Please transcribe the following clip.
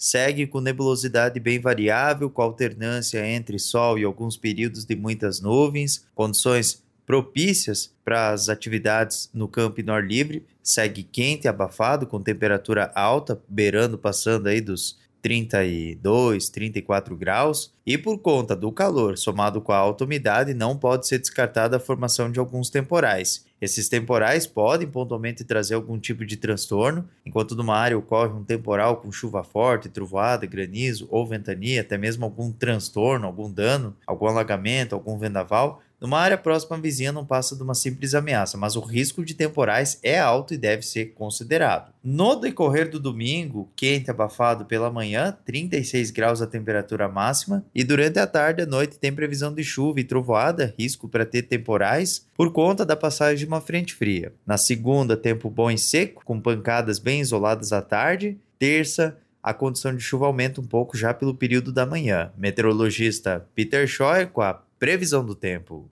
segue com nebulosidade bem variável, com alternância entre sol e alguns períodos de muitas nuvens, condições propícias para as atividades no campo e no ar livre, segue quente e abafado, com temperatura alta, passando aí dos 32, 34 graus, e por conta do calor somado com a alta umidade, não pode ser descartada a formação de alguns temporais. Esses temporais podem pontualmente trazer algum tipo de transtorno, enquanto numa área ocorre um temporal com chuva forte, trovoada, granizo ou ventania, até mesmo algum transtorno, algum dano, algum alagamento, algum vendaval. Numa área próxima vizinha não passa de uma simples ameaça, mas o risco de temporais é alto e deve ser considerado. No decorrer do domingo, quente abafado pela manhã, 36 graus a temperatura máxima, e durante a tarde e noite tem previsão de chuva e trovoada, risco para ter temporais, por conta da passagem de uma frente fria. Na segunda, tempo bom e seco, com pancadas bem isoladas à tarde. Terça, a condição de chuva aumenta um pouco já pelo período da manhã. Meteorologista Peter Scheuer com a previsão do tempo.